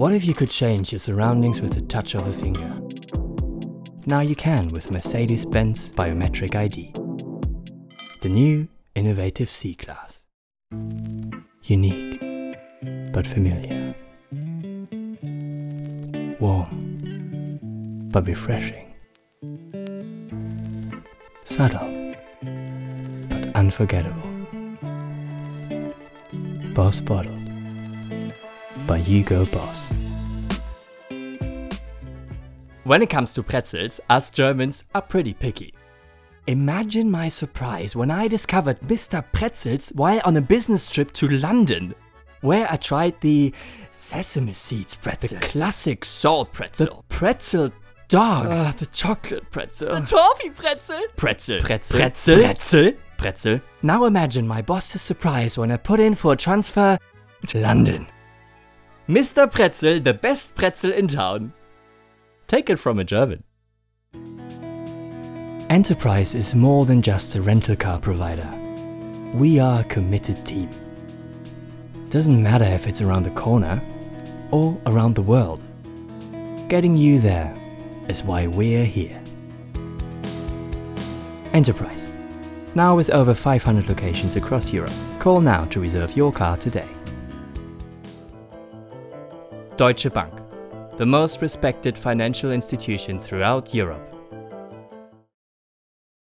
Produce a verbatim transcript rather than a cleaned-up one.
What if you could change your surroundings with the touch of a finger? Now you can with Mercedes-Benz Biometric I D. The new innovative C-Class. Unique, but familiar. Warm, but refreshing. Subtle, but unforgettable. Boss bottled by Hugo Boss. When it comes to pretzels, us Germans are pretty picky. Imagine my surprise when I discovered Mister Pretzels while on a business trip to London, where I tried the sesame seeds pretzel, the classic salt pretzel, the pretzel dog, uh, the chocolate pretzel, The toffee pretzel. pretzel, pretzel, pretzel, pretzel, pretzel. Now imagine my boss's surprise when I put in for a transfer to London. Mister Pretzel, the best pretzel in town. Take it from a German. Enterprise is more than just a rental car provider. We are a committed team. Doesn't matter if it's around the corner or around the world. Getting you there is why we're here. Enterprise. Now with over five hundred locations across Europe. Call now to reserve your car today. Deutsche Bank. The most respected financial institution throughout Europe.